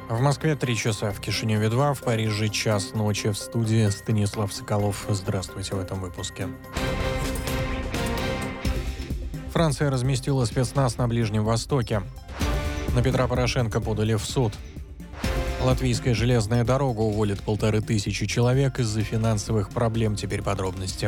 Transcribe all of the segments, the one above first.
В Москве 3 часа, в Кишиневе 2, в Париже час ночи. В студии Станислав Соколов. Здравствуйте в этом выпуске. Франция разместила спецназ на Ближнем Востоке. На Петра Порошенко подали в суд. Латвийская железная дорога уволит 1500 человек из-за финансовых проблем. Теперь подробности.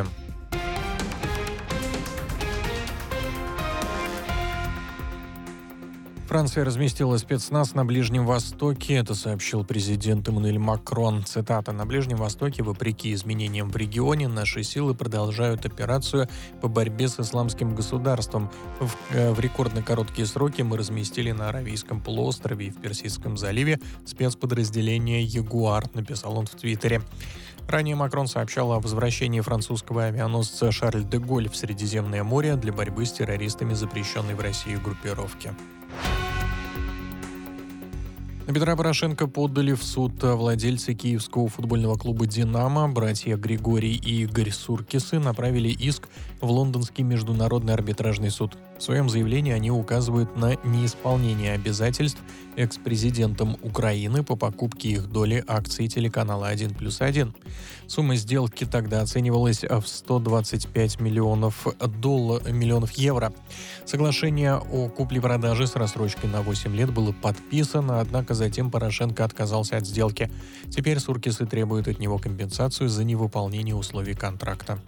Франция разместила спецназ на Ближнем Востоке, это сообщил президент Эммануэль Макрон. Цитата: «На Ближнем Востоке, вопреки изменениям в регионе, наши силы продолжают операцию по борьбе с исламским государством. В рекордно короткие сроки мы разместили на Аравийском полуострове и в Персидском заливе спецподразделение «Ягуар», написал он в Твиттере. Ранее Макрон сообщал о возвращении французского авианосца «Шарль де Голль» в Средиземное море для борьбы с террористами запрещенной в России группировки. На Петра Порошенко подали в суд владельцы киевского футбольного клуба «Динамо». Братья Григорий и Игорь Суркисы направили иск в Лондонский международный арбитражный суд. В своем заявлении они указывают на неисполнение обязательств экс-президентом Украины по покупке их доли акций телеканала «1+1». Сумма сделки тогда оценивалась в 125 миллионов евро. Соглашение о купле-продаже с рассрочкой на 8 лет было подписано, однако затем Порошенко отказался от сделки. Теперь Суркисы требуют от него компенсацию за невыполнение условий контракта.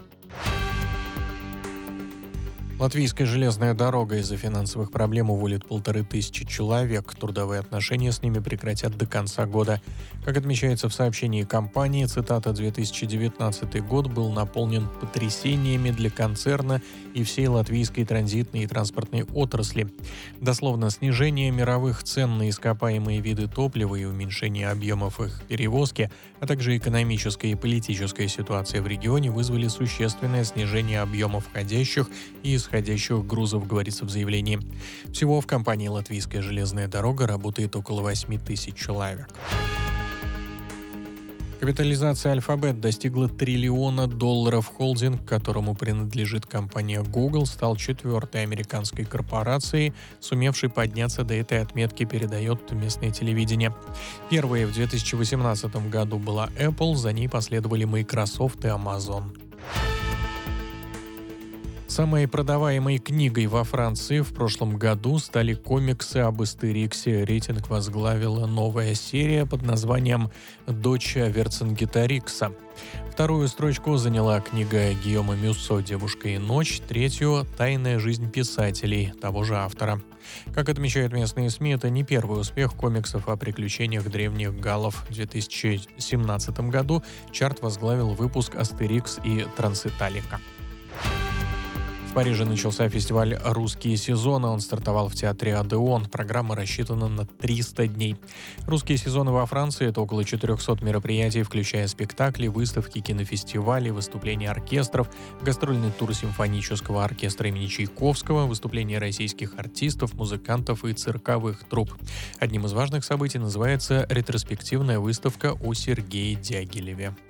Латвийская железная дорога из-за финансовых проблем уволит 1500 человек. Трудовые отношения с ними прекратят до конца года. Как отмечается в сообщении компании, цитата: «2019 год был наполнен потрясениями для концерна и всей латвийской транзитной и транспортной отрасли. Дословно, снижение мировых цен на ископаемые виды топлива и уменьшение объемов их перевозки, а также экономическая и политическая ситуация в регионе вызвали существенное снижение объемов входящих и исходящих грузов», говорится в заявлении. Всего в компании «Латвийская железная дорога» работает около 8000 человек. Капитализация Alphabet достигла $1 триллиона. Холдинг, которому принадлежит компания Google, стал четвертой американской корпорацией, сумевшей подняться до этой отметки, передает местное телевидение. Первой в 2018 году была Apple, за ней последовали Microsoft и Amazon. Самой продаваемой книгой во Франции в прошлом году стали комиксы об Астериксе. Рейтинг возглавила новая серия под названием «Дочь Верцингеторикса». Вторую строчку заняла книга Гийома Мюссо «Девушка и ночь», третью «Тайная жизнь писателей» того же автора. Как отмечают местные СМИ, это не первый успех комиксов о приключениях древних галлов. В 2017 году чарт возглавил выпуск «Астерикс и Транситалика». В Париже начался фестиваль «Русские сезоны». Он стартовал в театре «Одеон». Программа рассчитана на 300 дней. «Русские сезоны» во Франции — это около 400 мероприятий, включая спектакли, выставки, кинофестивали, выступления оркестров, гастрольный тур симфонического оркестра имени Чайковского, выступления российских артистов, музыкантов и цирковых труп. Одним из важных событий называется ретроспективная выставка о Сергее Дягилеве.